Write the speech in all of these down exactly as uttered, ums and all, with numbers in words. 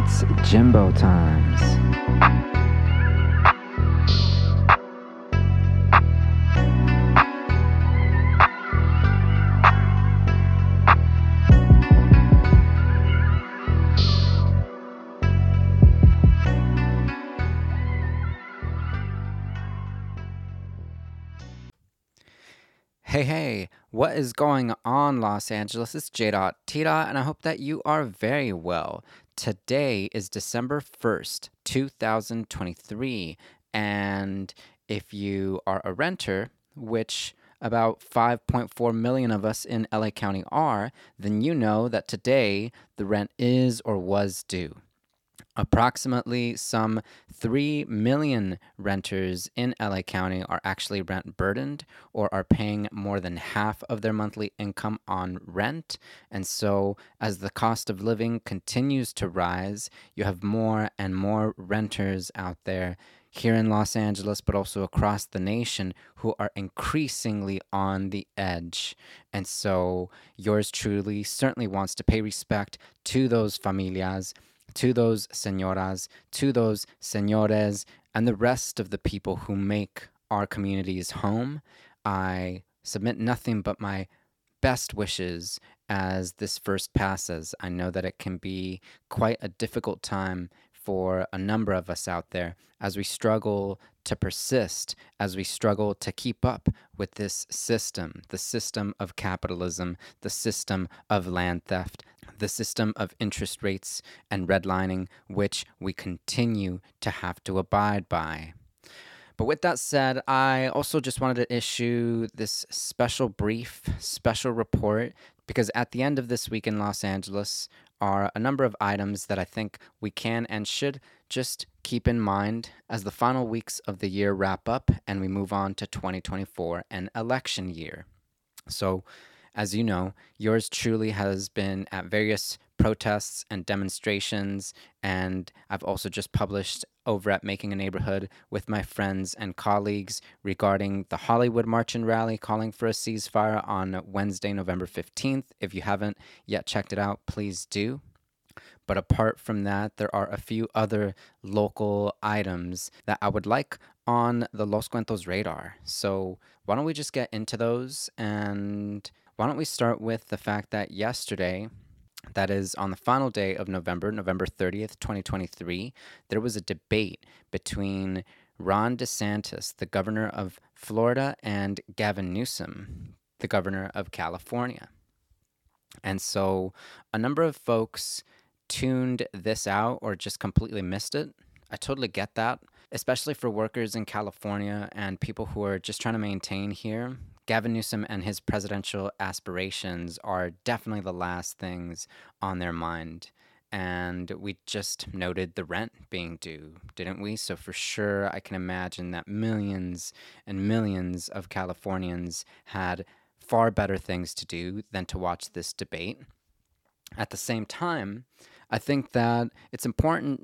It's Jimbo Times. Hey, hey, what is going on, Los Angeles? It's J. T. and I hope that you are very well. Today is December first, two thousand twenty-three, and if you are a renter, which about five point four million of us in L A County are, then you know that today the rent is or was due. Approximately some three million renters in L A County are actually rent burdened or are paying more than half of their monthly income on rent. And so, as the cost of living continues to rise, you have more and more renters out there here in Los Angeles, but also across the nation, who are increasingly on the edge. And so, yours truly certainly wants to pay respect to those familias, to those señoras, to those señores, and the rest of the people who make our communities home. I submit nothing but my best wishes as this first passes. I know that it can be quite a difficult time for a number of us out there as we struggle to persist, as we struggle to keep up with this system, the system of capitalism, the system of land theft, the system of interest rates and redlining, which we continue to have to abide by. But with that said, I also just wanted to issue this special brief, special report, because at the end of this week in Los Angeles are a number of items that I think we can and should just keep in mind as the final weeks of the year wrap up and we move on to twenty twenty-four, an election year. So, as you know, yours truly has been at various protests and demonstrations, and I've also just published over at Making a Neighborhood with my friends and colleagues regarding the Hollywood March and Rally calling for a ceasefire on Wednesday, November fifteenth. If you haven't yet checked it out, please do. But apart from that, there are a few other local items that I would like on the Los Cuentos radar. So why don't we just get into those, and why don't we start with the fact that yesterday, that is on the final day of November, November thirtieth, twenty twenty-three, there was a debate between Ron DeSantis, the governor of Florida, and Gavin Newsom, the governor of California. And so a number of folks tuned this out or just completely missed it. I totally get that, especially for workers in California and people who are just trying to maintain here. Gavin Newsom and his presidential aspirations are definitely the last things on their mind. And we just noted the rent being due, didn't we? So for sure, I can imagine that millions and millions of Californians had far better things to do than to watch this debate. At the same time, I think that it's important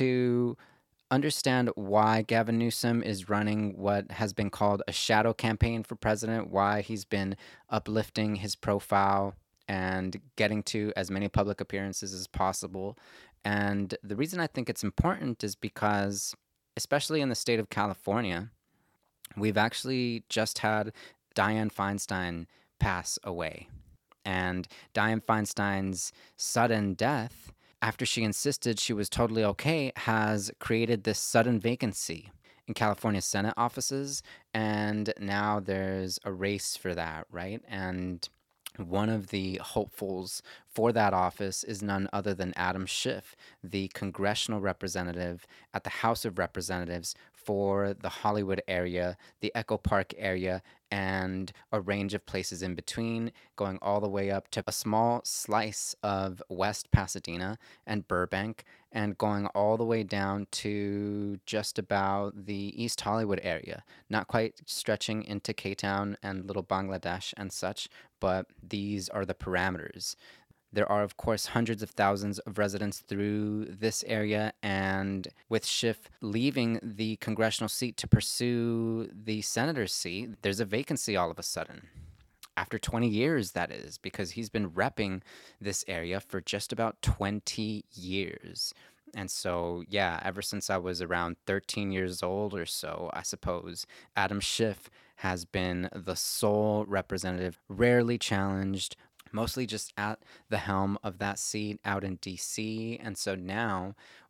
to understand why Gavin Newsom is running what has been called a shadow campaign for president, why he's been uplifting his profile and getting to as many public appearances as possible. And the reason I think it's important is because, especially in the state of California, we've actually just had Dianne Feinstein pass away. And Dianne Feinstein's sudden death, after she insisted she was totally okay, has created this sudden vacancy in California Senate offices. And now there's a race for that, right? And one of the hopefuls for that office is none other than Adam Schiff, the congressional representative at the House of Representatives for the Hollywood area, the Echo Park area, and a range of places in between, going all the way up to a small slice of West Pasadena and Burbank, and going all the way down to just about the East Hollywood area, not quite stretching into K-Town and Little Bangladesh and such, but these are the parameters. There are, of course, hundreds of thousands of residents through this area, and with Schiff leaving the congressional seat to pursue the senator's seat, there's a vacancy all of a sudden. After twenty years, that is, because he's been repping this area for just about twenty years. And so, yeah, ever since I was around thirteen years old or so, I suppose, Adam Schiff has been the sole representative, rarely challenged, mostly just at the helm of that seat out in D C. And so now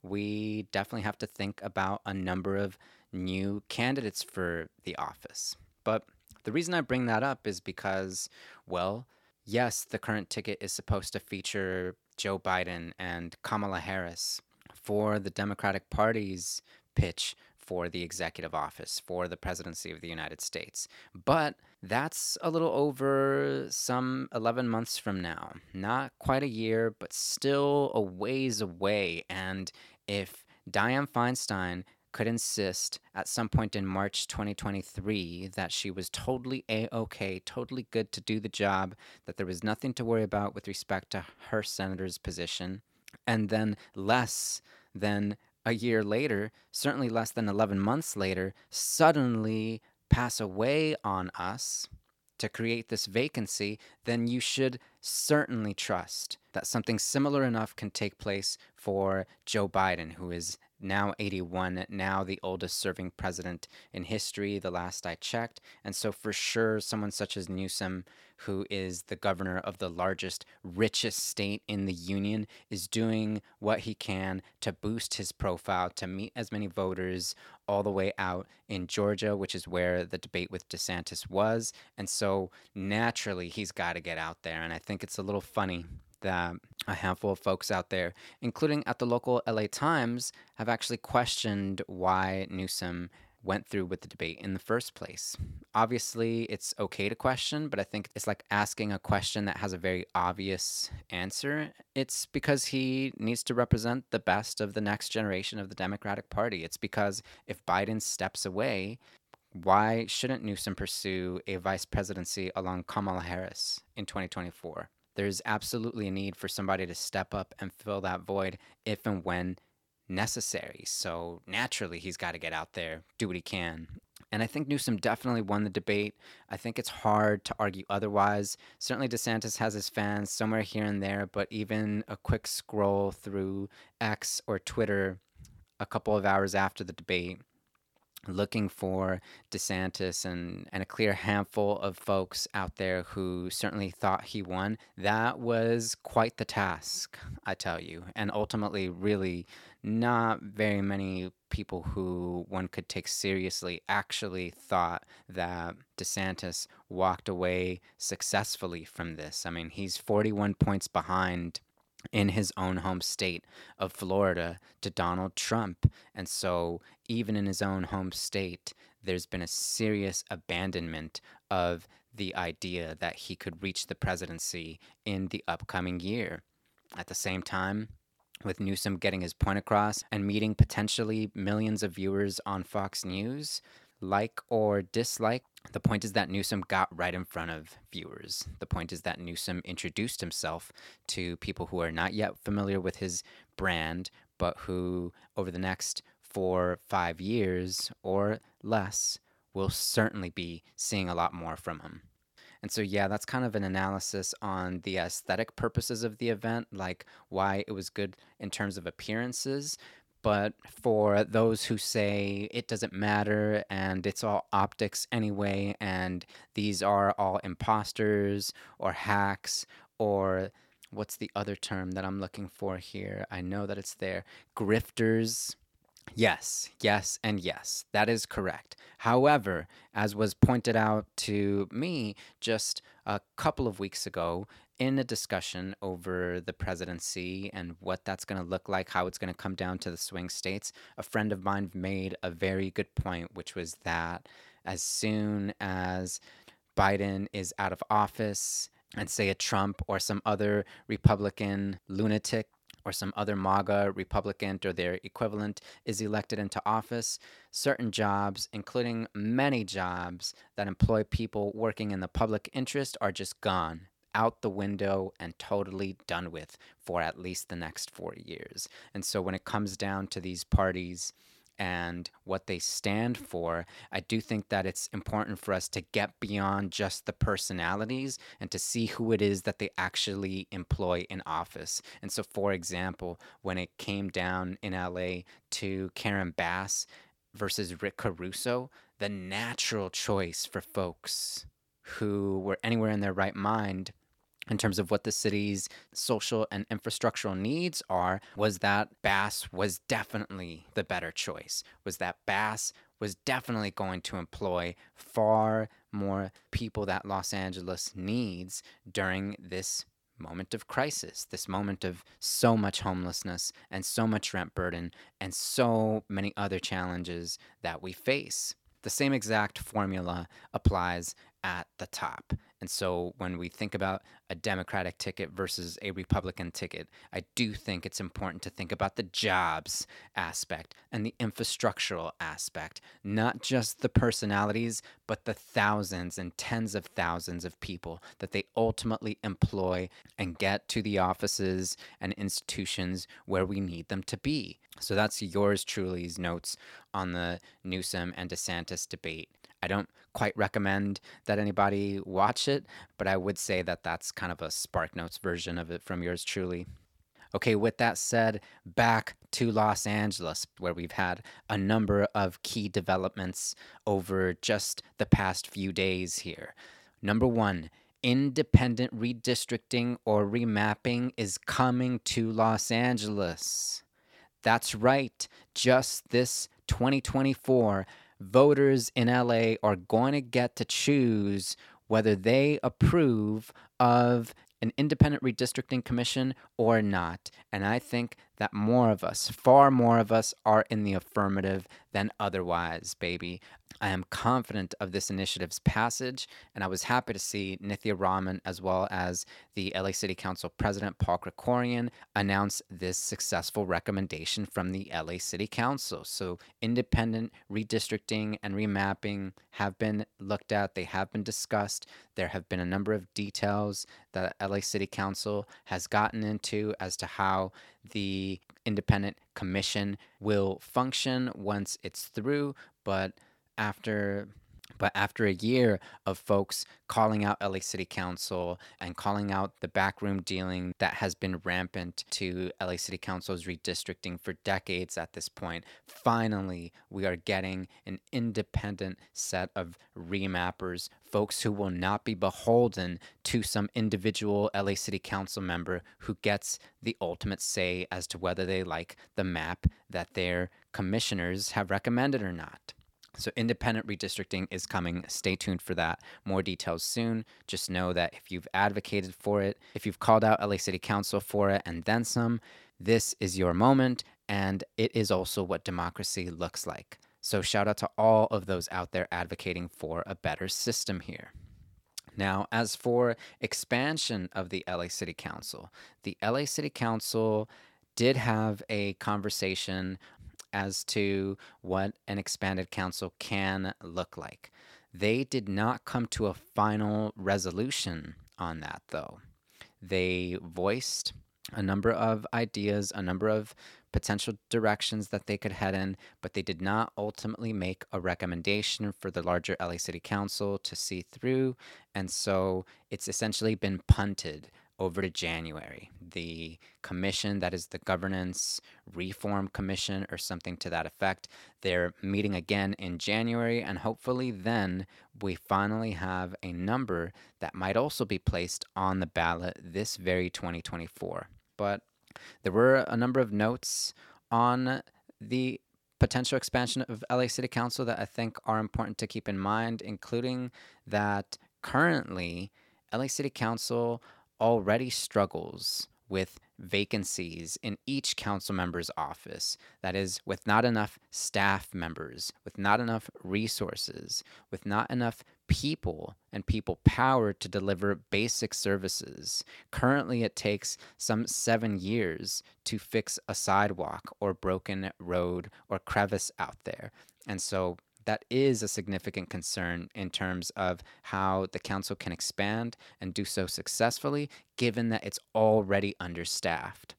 we definitely have to think about a number of new candidates for the office. But the reason I bring that up is because, well, yes, the current ticket is supposed to feature Joe Biden and Kamala Harris for the Democratic Party's pitch for the executive office for the presidency of the United States. But that's a little over some eleven months from now. Not quite a year, but still a ways away. And if Dianne Feinstein could insist at some point in March twenty twenty-three that she was totally A-OK, totally good to do the job, that there was nothing to worry about with respect to her senator's position, and then less than a year later, certainly less than eleven months later, suddenly pass away on us to create this vacancy, then you should certainly trust that something similar enough can take place for Joe Biden, who is now eighty-one, now the oldest serving president in history, the last I checked. And so, for sure, someone such as Newsom, who is the governor of the largest, richest state in the union, is doing what he can to boost his profile, to meet as many voters all the way out in Georgia, which is where the debate with DeSantis was. And so, naturally, he's got to get out there. And I think it's a little funny that a handful of folks out there, including at the local L A Times, have actually questioned why Newsom went through with the debate in the first place. Obviously, it's okay to question, but I think it's like asking a question that has a very obvious answer. It's because he needs to represent the best of the next generation of the Democratic Party. It's because if Biden steps away, why shouldn't Newsom pursue a vice presidency along Kamala Harris in twenty twenty-four? There's absolutely a need for somebody to step up and fill that void if and when necessary. So naturally, he's got to get out there, do what he can. And I think Newsom definitely won the debate. I think it's hard to argue otherwise. Certainly, DeSantis has his fans somewhere here and there, but even a quick scroll through X or Twitter a couple of hours after the debate, looking for DeSantis and, and a clear handful of folks out there who certainly thought he won, that was quite the task, I tell you. And ultimately, really, not very many people who one could take seriously actually thought that DeSantis walked away successfully from this. I mean, he's forty-one points behind in his own home state of Florida to Donald Trump. And so, even in his own home state, there's been a serious abandonment of the idea that he could reach the presidency in the upcoming year. At the same time, with Newsom getting his point across and meeting potentially millions of viewers on Fox News, like or dislike, the point is that Newsom got right in front of viewers. The point is that Newsom introduced himself to people who are not yet familiar with his brand, but who, over the next four, five years or less, will certainly be seeing a lot more from him. And so, yeah, that's kind of an analysis on the aesthetic purposes of the event, like why it was good in terms of appearances. But for those who say it doesn't matter and it's all optics anyway, and these are all imposters or hacks, or what's the other term that I'm looking for here? I know that it's there. Grifters. Yes, yes, and yes, that is correct. However, as was pointed out to me just a couple of weeks ago in a discussion over the presidency and what that's going to look like, how it's going to come down to the swing states, a friend of mine made a very good point, which was that as soon as Biden is out of office and say a Trump or some other Republican lunatic or some other MAGA Republican or their equivalent is elected into office, certain jobs, including many jobs that employ people working in the public interest, are just gone, out the window, and totally done with for at least the next four years. And so when it comes down to these parties and what they stand for, I do think that it's important for us to get beyond just the personalities and to see who it is that they actually employ in office. And so, for example, when it came down in L A to Karen Bass versus Rick Caruso, the natural choice for folks who were anywhere in their right mind in terms of what the city's social and infrastructural needs are was that Bass was definitely the better choice, was that Bass was definitely going to employ far more people that Los Angeles needs during this moment of crisis, this moment of so much homelessness and so much rent burden and so many other challenges that we face. The same exact formula applies at the top. And so when we think about a Democratic ticket versus a Republican ticket, I do think it's important to think about the jobs aspect and the infrastructural aspect, not just the personalities, but the thousands and tens of thousands of people that they ultimately employ and get to the offices and institutions where we need them to be. So that's yours truly's notes on the Newsom and DeSantis debate. I don't quite recommend that anybody watch it, but I would say that that's kind of a Spark Notes version of it from yours truly. Okay, with that said, back to Los Angeles, where we've had a number of key developments over just the past few days here. Number one, independent redistricting or remapping is coming to Los Angeles. That's right, just this twenty twenty-four, voters in L A are going to get to choose whether they approve of an independent redistricting commission or not. And I think that more of us, far more of us, are in the affirmative than otherwise, baby. I am confident of this initiative's passage, and I was happy to see Nithya Raman as well as the L A City Council President Paul Krikorian announce this successful recommendation from the L A City Council. So independent redistricting and remapping have been looked at, they have been discussed. There have been a number of details that L A City Council has gotten into as to how the independent commission will function once it's through, but after but after a year of folks calling out L A City Council and calling out the backroom dealing that has been rampant to L A City Council's redistricting for decades at this point, finally we are getting an independent set of remappers, folks who will not be beholden to some individual L A City Council member who gets the ultimate say as to whether they like the map that their commissioners have recommended or not. So independent redistricting is coming. Stay tuned for that. More details soon. Just know that if you've advocated for it, if you've called out L A City Council for it and then some, this is your moment, and it is also what democracy looks like. So shout out to all of those out there advocating for a better system here. Now, as for expansion of the L A City Council, the L A City Council did have a conversation as to what an expanded council can look like. They did not come to a final resolution on that, though. They voiced a number of ideas, a number of potential directions that they could head in, but they did not ultimately make a recommendation for the larger L A City Council to see through, and so it's essentially been punted over to January. The commission, that is the Governance Reform Commission or something to that effect, they're meeting again in January, and hopefully then we finally have a number that might also be placed on the ballot this very twenty twenty-four. But there were a number of notes on the potential expansion of L A City Council that I think are important to keep in mind, including that currently L A City Council already struggles with vacancies in each council member's office. That is, with not enough staff members, with not enough resources, with not enough people and people power to deliver basic services. Currently, it takes some seven years to fix a sidewalk or broken road or crevice out there. And so that is a significant concern in terms of how the council can expand and do so successfully, given that it's already understaffed.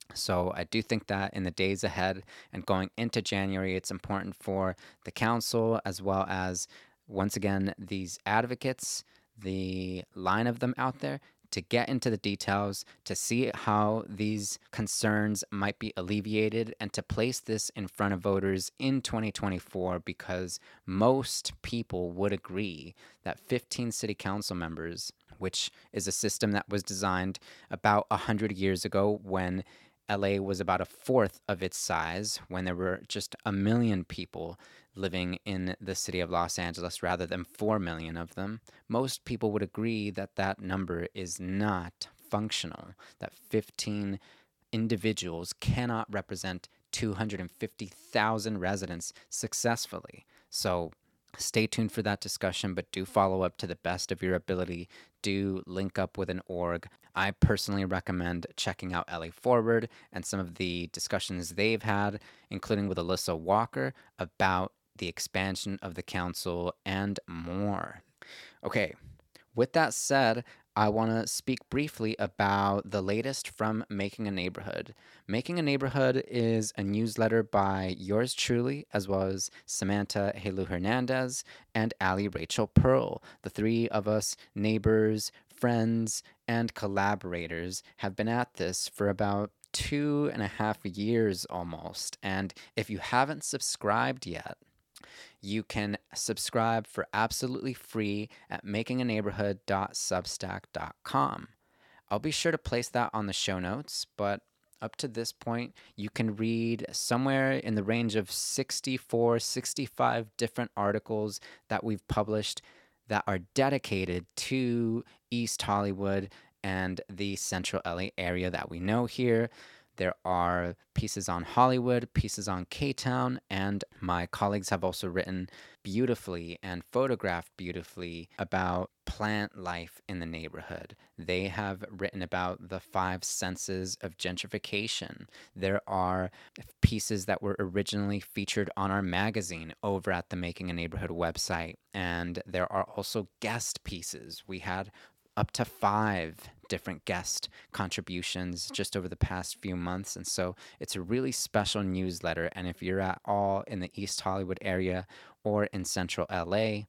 So I do think that in the days ahead and going into January, it's important for the council as well as, once again, these advocates, the line of them out there, to get into the details, to see how these concerns might be alleviated, and to place this in front of voters in twenty twenty-four, because most people would agree that fifteen city council members, which is a system that was designed about one hundred years ago when L A was about a fourth of its size, when there were just a million people living in the city of Los Angeles rather than four million of them. Most people would agree that that number is not functional, that fifteen individuals cannot represent two hundred fifty thousand residents successfully. So stay tuned for that discussion, but do follow up to the best of your ability. Do link up with an org. I personally recommend checking out L A Forward and some of the discussions they've had, including with Alyssa Walker, about the expansion of the council and more. Okay, with that said, I want to speak briefly about the latest from Making a Neighborhood. Making a Neighborhood is a newsletter by yours truly, as well as Samantha Helu Hernandez and Ali Rachel Pearl. The three of us, neighbors, friends, and collaborators, have been at this for about two and a half years almost. And if you haven't subscribed yet, you can subscribe for absolutely free at making a neighborhood dot substack dot com. I'll be sure to place that on the show notes, but up to this point, you can read somewhere in the range of sixty-four, sixty-five different articles that we've published that are dedicated to East Hollywood and the central L A area that we know here. There are pieces on Hollywood, pieces on K-Town, and my colleagues have also written beautifully and photographed beautifully about plant life in the neighborhood. They have written about the five senses of gentrification. There are pieces that were originally featured on our magazine over at the Making a Neighborhood website, and there are also guest pieces. We had up to five different guest contributions just over the past few months. And so it's a really special newsletter. And if you're at all in the East Hollywood area or in central L A,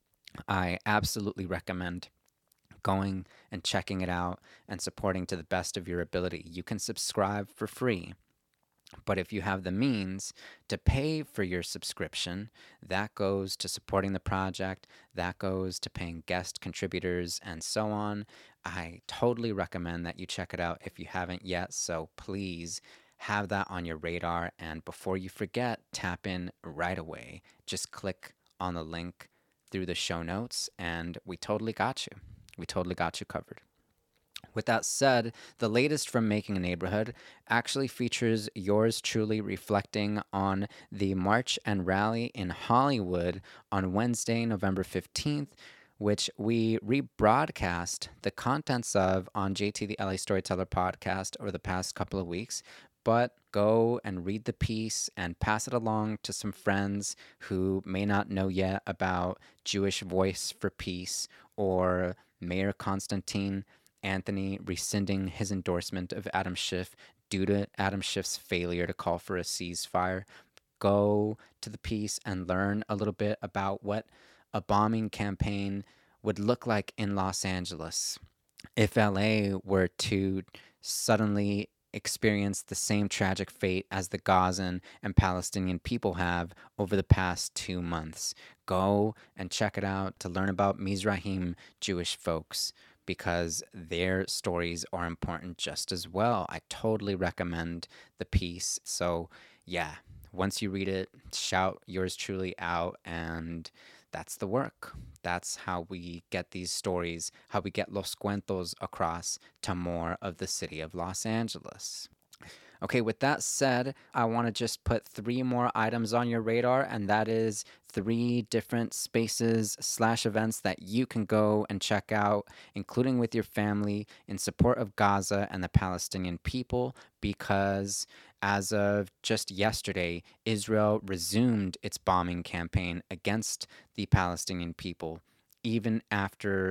I absolutely recommend going and checking it out and supporting to the best of your ability. You can subscribe for free. But if you have the means to pay for your subscription, that goes to supporting the project, that goes to paying guest contributors, and so on. I totally recommend that you check it out if you haven't yet. So please have that on your radar. And before you forget, tap in right away. Just click on the link through the show notes, and we totally got you. We totally got you covered. With that said, the latest from Making a Neighborhood actually features yours truly reflecting on the march and rally in Hollywood on Wednesday, November fifteenth, which we rebroadcast the contents of on J T the L A Storyteller podcast over the past couple of weeks. But go and read the piece and pass it along to some friends who may not know yet about Jewish Voice for Peace or Mayor Constantine Anthony rescinding his endorsement of Adam Schiff due to Adam Schiff's failure to call for a ceasefire. Go to the piece and learn a little bit about what a bombing campaign would look like in Los Angeles if L A were to suddenly experience the same tragic fate as the Gazan and Palestinian people have over the past two months. Go and check it out to learn about Mizrahim Jewish folks, because their stories are important just as well. I totally recommend the piece. So, yeah, once you read it, shout yours truly out, and that's the work. That's how we get these stories, how we get Los Cuentos across to more of the city of Los Angeles. Okay, with that said, I want to just put three more items on your radar, and that is three different spaces slash events that you can go and check out, including with your family, in support of Gaza and the Palestinian people, because as of just yesterday, Israel resumed its bombing campaign against the Palestinian people, even after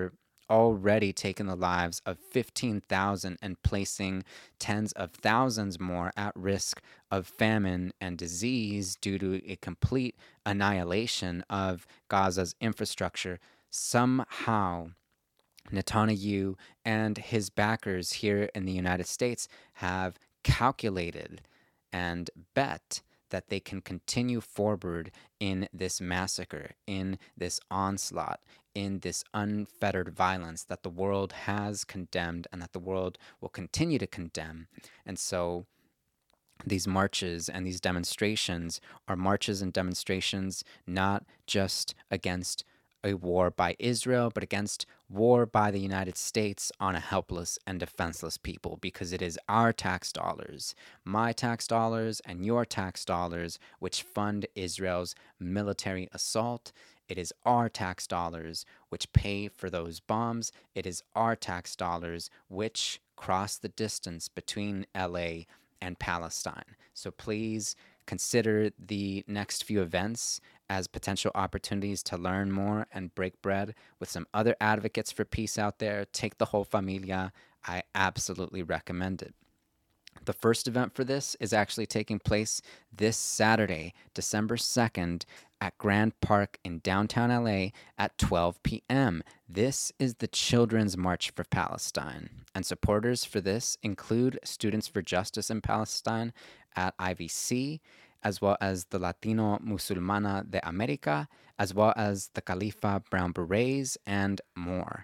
already taken the lives of fifteen thousand and placing tens of thousands more at risk of famine and disease due to a complete annihilation of Gaza's infrastructure. Somehow, Netanyahu and his backers here in the United States have calculated and bet that they can continue forward in this massacre, in this onslaught, in this unfettered violence that the world has condemned and that the world will continue to condemn. And so these marches and these demonstrations are marches and demonstrations not just against a war by Israel, but against war by the United States on a helpless and defenseless people, because it is our tax dollars, my tax dollars, and your tax dollars, which fund Israel's military assault. It is our tax dollars which pay for those bombs. It is our tax dollars which cross the distance between L A and Palestine. So please consider the next few events as potential opportunities to learn more and break bread with some other advocates for peace out there. Take the whole familia. I absolutely recommend it. The first event for this is actually taking place this Saturday, December second, at Grand Park in downtown L A at twelve p.m. This is the Children's March for Palestine, and supporters for this include Students for Justice in Palestine at I V C, as well as the Latino Musulmana de America, as well as the Khalifa Brown Berets, and more.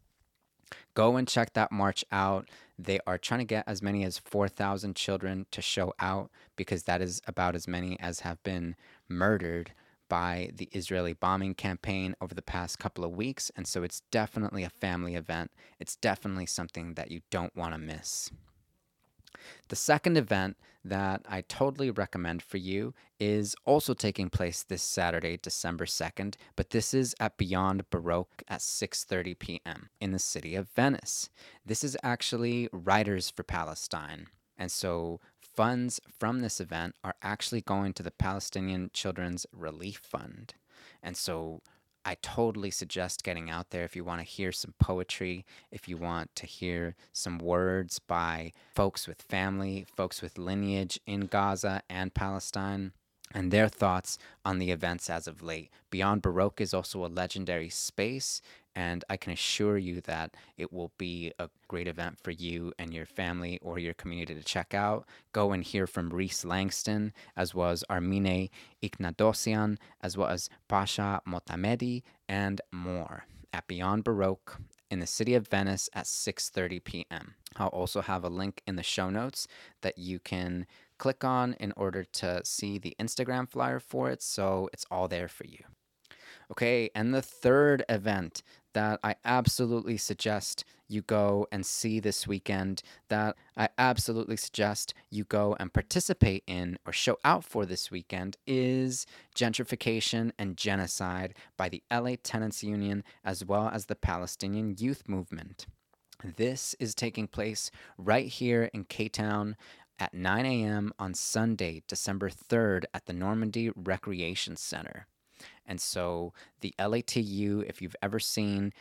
Go and check that march out. They are trying to get as many as four thousand children to show out, because that is about as many as have been murdered by the Israeli bombing campaign over the past couple of weeks. And so it's definitely a family event. It's definitely something that you don't want to miss. The second event that I totally recommend for you is also taking place this Saturday, December second, but this is at Beyond Baroque at six thirty p.m. in the city of Venice. This is actually Writers for Palestine, and so funds from this event are actually going to the Palestinian Children's Relief Fund. And so I totally suggest getting out there if you want to hear some poetry, if you want to hear some words by folks with family, folks with lineage in Gaza and Palestine, and their thoughts on the events as of late. Beyond Baroque is also a legendary space, and I can assure you that it will be a great event for you and your family or your community to check out. Go and hear from Reese Langston, as well as Armine Iknadosian, as well as Pasha Motamedi, and more at Beyond Baroque in the city of Venice at six thirty p.m. I'll also have a link in the show notes that you can click on in order to see the Instagram flyer for it, so it's all there for you. Okay, and the third event that I absolutely suggest you go and see this weekend, that I absolutely suggest you go and participate in or show out for this weekend, is Gentrification and Genocide by the L A Tenants Union, as well as the Palestinian Youth Movement. This is taking place right here in K-Town at nine a.m. on Sunday, December third, at the Normandy Recreation Center. And so the L A T U, if you've ever seen,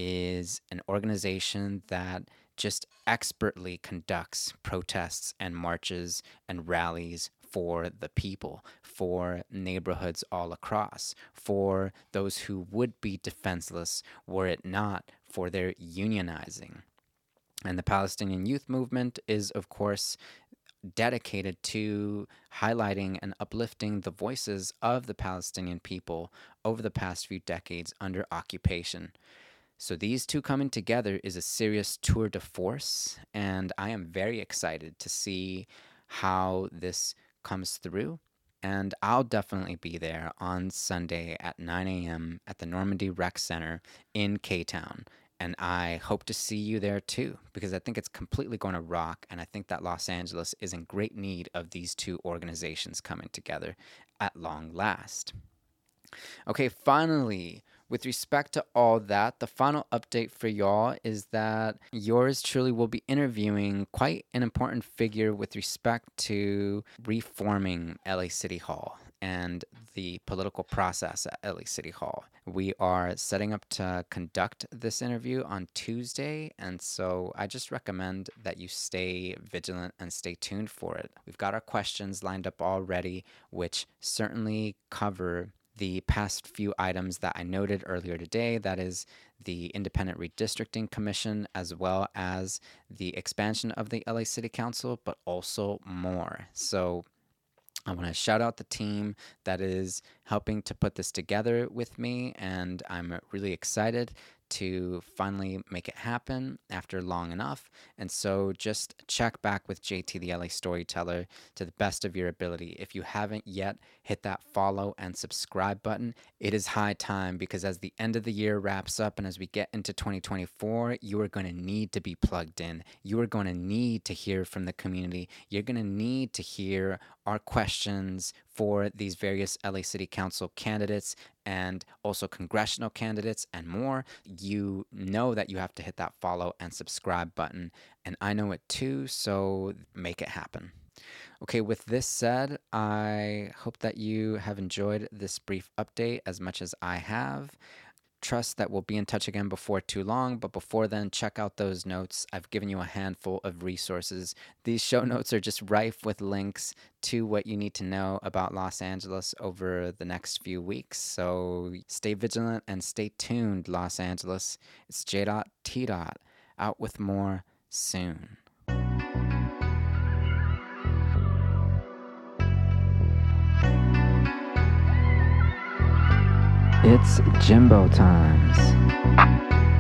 is an organization that just expertly conducts protests and marches and rallies for the people, for neighborhoods all across, for those who would be defenseless were it not for their unionizing. And the Palestinian Youth Movement is, of course, dedicated to highlighting and uplifting the voices of the Palestinian people over the past few decades under occupation. So these two coming together is a serious tour de force, and I am very excited to see how this comes through. And I'll definitely be there on Sunday at nine a.m. at the Normandy Rec Center in K-Town. And I hope to see you there too, because I think it's completely going to rock. And I think that Los Angeles is in great need of these two organizations coming together at long last. Okay, finally, with respect to all that, the final update for y'all is that yours truly will be interviewing quite an important figure with respect to reforming L A City Hall. and the political process at L A City Hall. We are setting up to conduct this interview on Tuesday, and so I just recommend that you stay vigilant and stay tuned for it. We've got our questions lined up already, which certainly cover the past few items that I noted earlier today. That is the Independent Redistricting Commission, as well as the expansion of the L A City Council, but also more. So I want to shout out the team that is helping to put this together with me, and I'm really excited to finally make it happen after long enough. And so just check back with J T the L A Storyteller to the best of your ability. If you haven't yet, hit that follow and subscribe button. It is high time, because as the end of the year wraps up and as we get into twenty twenty-four, you are going to need to be plugged in. You are going to need to hear from the community. You're going to need to hear our questions for these various L A City Council candidates and also congressional candidates and more. You know that you have to hit that follow and subscribe button, and I know it too, so make it happen. Okay, with this said, I hope that you have enjoyed this brief update as much as I have. Trust that we'll be in touch again before too long, but before then, check out those notes. I've given you a handful of resources. These show notes are just rife with links to what you need to know about Los Angeles over the next few weeks. So stay vigilant and stay tuned, Los Angeles. It's J T out with more soon. It's Jimbo times.